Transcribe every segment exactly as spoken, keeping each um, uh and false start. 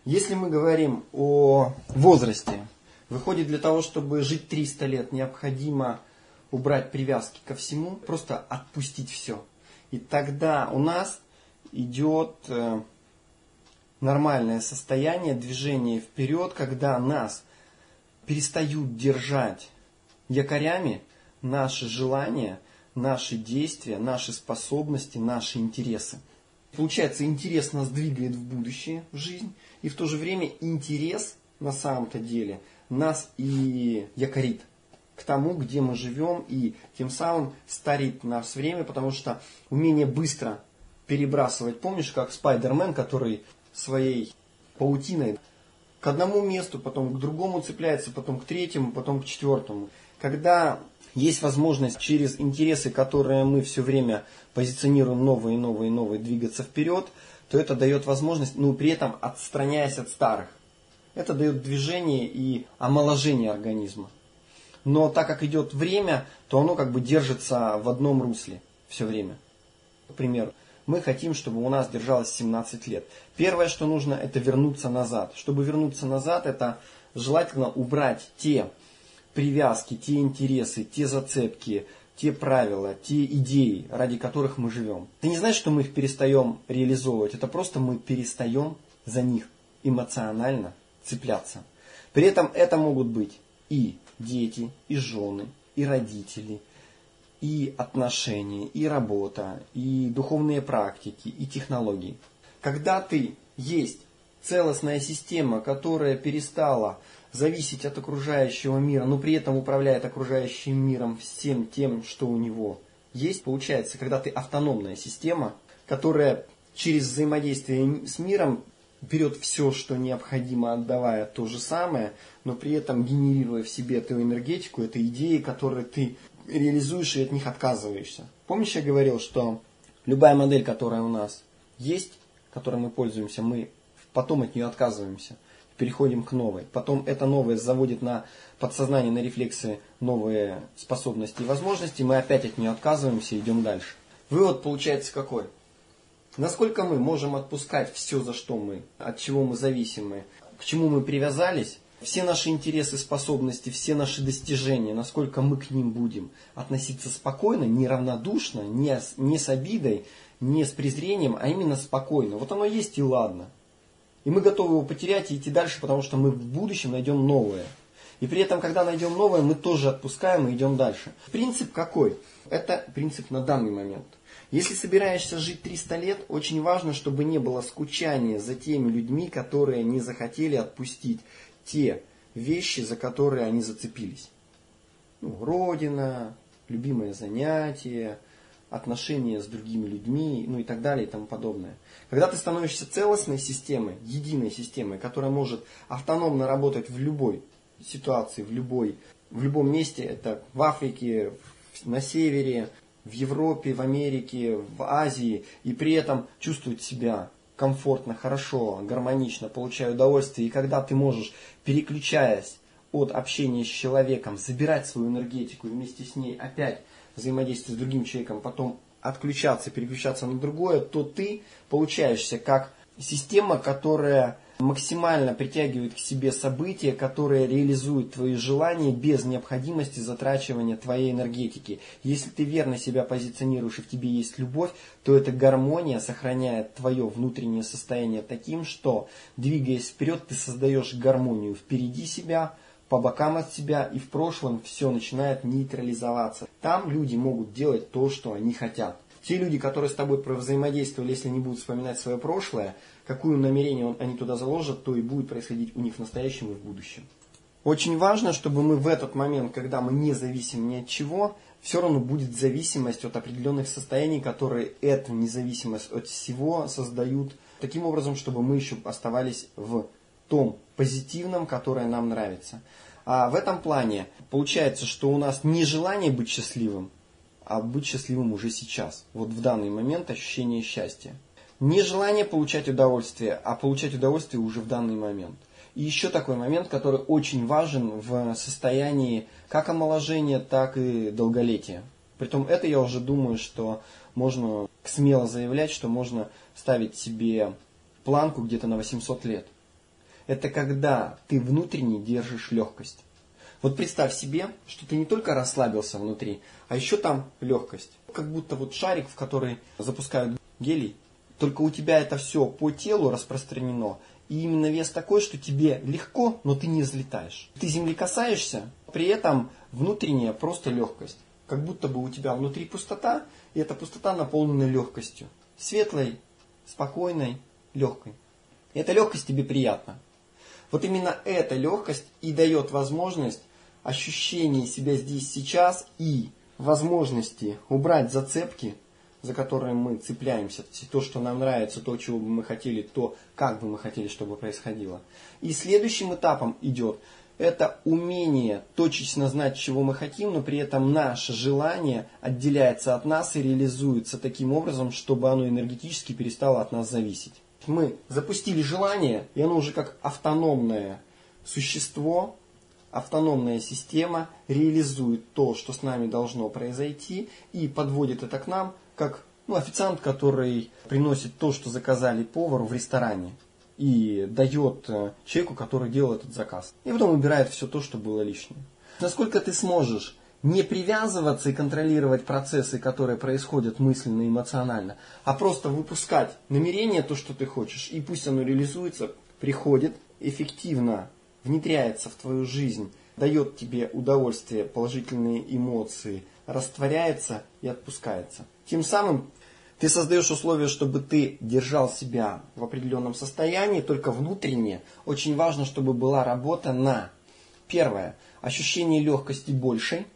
Если мы говорим о возрасте, выходит, для того, чтобы жить триста лет, необходимо убрать привязки ко всему, просто отпустить все. И тогда у нас идет нормальное состояние, движение вперед, когда нас перестают держать якорями наши желания, наши действия, наши способности, наши интересы. Получается, интерес нас двигает в будущее, в жизнь, и в то же время интерес на самом-то деле нас и якорит к тому, где мы живем, и тем самым старит нас время, потому что умение быстро перебрасывать, помнишь, как Спайдермен, который своей паутиной к одному месту, потом к другому цепляется, потом к третьему, потом к четвертому. Когда есть возможность через интересы, которые мы все время позиционируем новые, новые, новые, двигаться вперед, то это дает возможность, но при этом отстраняясь от старых. Это дает движение и омоложение организма. Но так как идет время, то оно как бы держится в одном русле все время. Например, мы хотим, чтобы у нас держалось семнадцать лет. Первое, что нужно, это вернуться назад. Чтобы вернуться назад, это желательно убрать те привязки, те интересы, те зацепки, те правила, те идеи, ради которых мы живем. Это не значит, что мы их перестаем реализовывать. Это просто мы перестаем за них эмоционально цепляться. При этом это могут быть и дети, и жены, и родители, и отношения, и работа, и духовные практики, и технологии. Когда ты есть целостная система, которая перестала зависеть от окружающего мира, но при этом управляет окружающим миром всем тем, что у него есть, получается, когда ты автономная система, которая через взаимодействие с миром берет все, что необходимо, отдавая то же самое, но при этом генерируя в себе эту энергетику, это идеи, которые ты реализуешь и от них отказываешься. Помнишь, я говорил, что любая модель, которая у нас есть, которой мы пользуемся, мы потом от нее отказываемся, переходим к новой. Потом это новое заводит на подсознание, на рефлексы новые способности и возможности, мы опять от нее отказываемся и идем дальше. Вывод получается какой? Насколько мы можем отпускать все, за что мы, от чего мы зависимы, к чему мы привязались, все наши интересы, способности, все наши достижения, насколько мы к ним будем относиться спокойно, не равнодушно, не с, не с обидой, не с презрением, а именно спокойно. Вот оно есть и ладно. И мы готовы его потерять и идти дальше, потому что мы в будущем найдем новое. И при этом, когда найдем новое, мы тоже отпускаем и идем дальше. Принцип какой? Это принцип на данный момент. Если собираешься жить триста лет, очень важно, чтобы не было скучания за теми людьми, которые не захотели отпустить те вещи, за которые они зацепились. Ну, родина, любимое занятие, отношения с другими людьми, ну и так далее и тому подобное. Когда ты становишься целостной системой, единой системой, которая может автономно работать в любой ситуации, в, любой, в любом месте, это в Африке, на севере, в Европе, в Америке, в Азии, и при этом чувствовать себя комфортно, хорошо, гармонично, получая удовольствие. И когда ты можешь, переключаясь от общения с человеком, забирать свою энергетику и вместе с ней опять взаимодействовать с другим человеком, потом отключаться, переключаться на другое, то ты получаешься как система, которая максимально притягивает к себе события, которые реализуют твои желания без необходимости затрачивания твоей энергетики. Если ты верно себя позиционируешь и в тебе есть любовь, то эта гармония сохраняет твое внутреннее состояние таким, что, двигаясь вперед, ты создаешь гармонию впереди себя, по бокам от себя, и в прошлом все начинает нейтрализоваться. Там люди могут делать то, что они хотят. Те люди, которые с тобой взаимодействовали, если не будут вспоминать свое прошлое, какое намерение они туда заложат, то и будет происходить у них в настоящем и в будущем. Очень важно, чтобы мы в этот момент, когда мы не зависим ни от чего, все равно будет зависимость от определенных состояний, которые эту независимость от всего создают таким образом, чтобы мы еще оставались в том позитивном, которое нам нравится. А в этом плане получается, что у нас не желание быть счастливым, а быть счастливым уже сейчас. Вот в данный момент ощущение счастья. Не желание получать удовольствие, а получать удовольствие уже в данный момент. И еще такой момент, который очень важен в состоянии как омоложения, так и долголетия. Притом это я уже думаю, что можно смело заявлять, что можно ставить себе планку где-то на восемьсот лет. это когда ты внутренне держишь легкость. Вот представь себе, что ты не только расслабился внутри, а еще там легкость. Как будто вот шарик, в который запускают гелий, только у тебя это все по телу распространено. И именно вес такой, что тебе легко, но ты не взлетаешь. Ты земли касаешься, при этом внутренняя просто легкость. Как будто бы у тебя внутри пустота, и эта пустота наполнена легкостью. Светлой, спокойной, легкой. И эта легкость тебе приятна. Вот именно эта легкость и дает возможность ощущения себя здесь сейчас и возможности убрать зацепки, за которые мы цепляемся, то, что нам нравится, то, чего бы мы хотели, то, как бы мы хотели, чтобы происходило. И следующим этапом идет это умение точечно знать, чего мы хотим, но при этом наше желание отделяется от нас и реализуется таким образом, чтобы оно энергетически перестало от нас зависеть. Мы запустили желание, и оно уже как автономное существо, автономная система реализует то, что с нами должно произойти, и подводит это к нам, как ну, официант, который приносит то, что заказали повару в ресторане, и дает человеку, который делал этот заказ. И потом убирает все то, что было лишнее. Насколько ты сможешь не привязываться и контролировать процессы, которые происходят мысленно и эмоционально, а просто выпускать намерение, то, что ты хочешь, и пусть оно реализуется, приходит, эффективно внедряется в твою жизнь, дает тебе удовольствие, положительные эмоции, растворяется и отпускается. Тем самым ты создаешь условия, чтобы ты держал себя в определенном состоянии, только внутренне. Очень важно, чтобы была работа на, первое, ощущение легкости большей,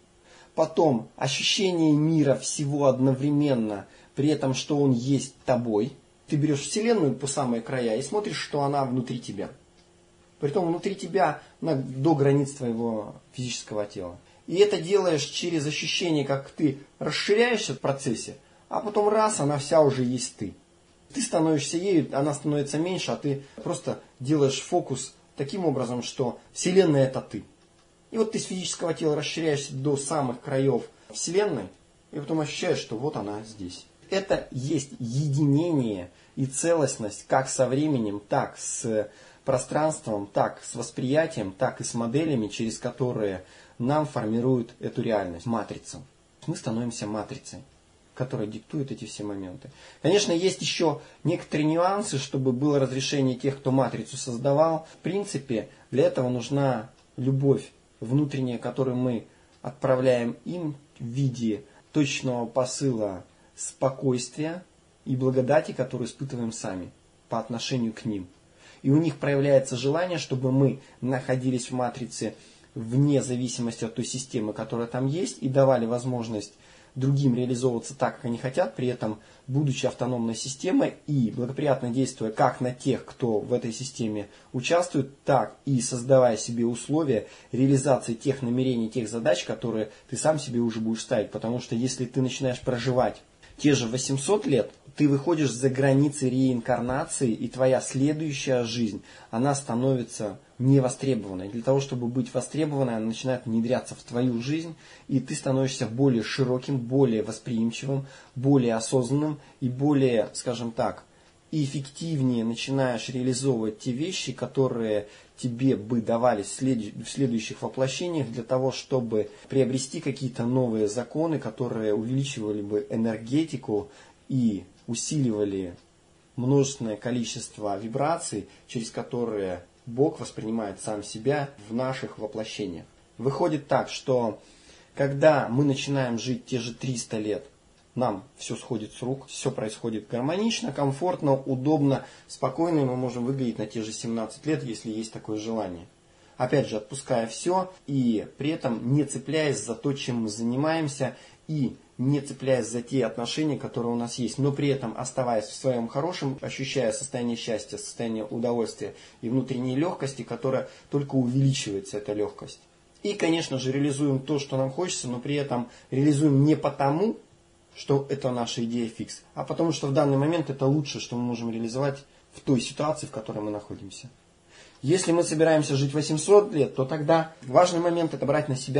потом ощущение мира всего одновременно, при этом, что он есть тобой. Ты берешь Вселенную по самые края и смотришь, что она внутри тебя. Притом внутри тебя до границ твоего физического тела. И это делаешь через ощущение, как ты расширяешься в процессе, а потом раз, она вся уже есть ты. Ты становишься ею, она становится меньше, а ты просто делаешь фокус таким образом, что Вселенная это ты. И вот ты с физического тела расширяешься до самых краев Вселенной, и потом ощущаешь, что вот она здесь. Это есть единение и целостность как со временем, так с пространством, так с восприятием, так и с моделями, через которые нам формируют эту реальность, матрицу. Мы становимся матрицей, которая диктует эти все моменты. Конечно, есть еще некоторые нюансы, чтобы было разрешение тех, кто матрицу создавал. В принципе, для этого нужна любовь внутренняя, которую мы отправляем им в виде точного посыла спокойствия и благодати, которую испытываем сами по отношению к ним. И у них проявляется желание, чтобы мы находились в матрице вне зависимости от той системы, которая там есть, и давали возможность другим реализовываться так, как они хотят, при этом будучи автономной системой и благоприятно действуя как на тех, кто в этой системе участвует, так и создавая себе условия реализации тех намерений, тех задач, которые ты сам себе уже будешь ставить. Потому что если ты начинаешь проживать те же восемьсот лет, ты выходишь за границы реинкарнации, и твоя следующая жизнь, она становится невостребованной. Для того, чтобы быть востребованной, она начинает внедряться в твою жизнь, и ты становишься более широким, более восприимчивым, более осознанным и более, скажем так, эффективнее начинаешь реализовывать те вещи, которые тебе бы давались в следующих воплощениях для того, чтобы приобрести какие-то новые законы, которые увеличивали бы энергетику и усиливали множественное количество вибраций, через которые Бог воспринимает сам себя в наших воплощениях. Выходит так, что когда мы начинаем жить те же триста лет, нам все сходит с рук, все происходит гармонично, комфортно, удобно, спокойно, и мы можем выглядеть на те же семнадцать лет, если есть такое желание. Опять же, отпуская все и при этом не цепляясь за то, чем мы занимаемся, и не цепляясь за те отношения, которые у нас есть, но при этом оставаясь в своем хорошем, ощущая состояние счастья, состояние удовольствия и внутренней легкости, которая только увеличивается, эта легкость. И, конечно же, реализуем то, что нам хочется, но при этом реализуем не потому, что это наша идея фикс, а потому что в данный момент это лучшее, что мы можем реализовать в той ситуации, в которой мы находимся. Если мы собираемся жить восемьсот лет, то тогда важный момент это брать на себя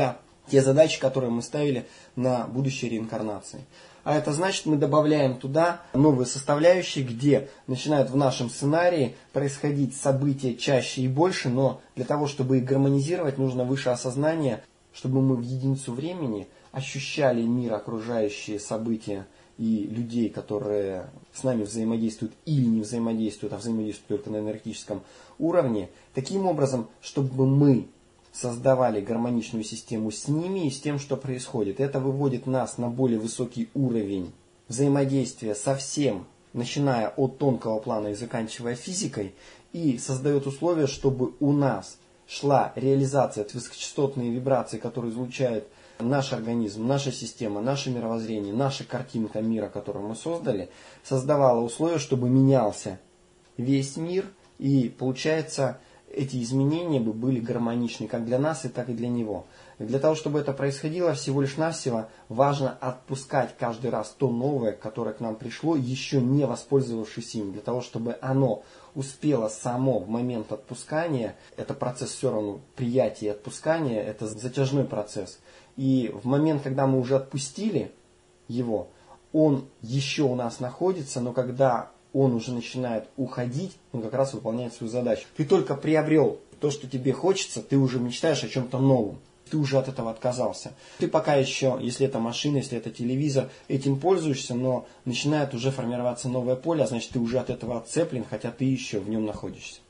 те задачи, которые мы ставили на будущей реинкарнации. А это значит, мы добавляем туда новые составляющие, где начинают в нашем сценарии происходить события чаще и больше, но для того, чтобы их гармонизировать, нужно выше осознание, чтобы мы в единицу времени ощущали мир, окружающие события и людей, которые с нами взаимодействуют или не взаимодействуют, а взаимодействуют только на энергетическом уровне, таким образом, чтобы мы создавали гармоничную систему с ними и с тем, что происходит. Это выводит нас на более высокий уровень взаимодействия со всем, начиная от тонкого плана и заканчивая физикой, и создает условия, чтобы у нас шла реализация от высокочастотной вибрации, которые излучает наш организм, наша система, наше мировоззрение, наша картинка мира, которую мы создали, создавала условия, чтобы менялся весь мир, и получается, эти изменения бы были гармоничны как для нас, и так и для него. И для того, чтобы это происходило, всего лишь навсего важно отпускать каждый раз то новое, которое к нам пришло, еще не воспользовавшись им, для того, чтобы оно успело само в момент отпускания. Это процесс все равно приятия и отпускания, это затяжной процесс. И в момент, когда мы уже отпустили его, он еще у нас находится, но когда он уже начинает уходить, он как раз выполняет свою задачу. Ты только приобрел то, что тебе хочется, ты уже мечтаешь о чем-то новом. Ты уже от этого отказался. Ты пока еще, если это машина, если это телевизор, этим пользуешься, но начинает уже формироваться новое поле, а значит ты уже от этого отцеплен, хотя ты еще в нем находишься.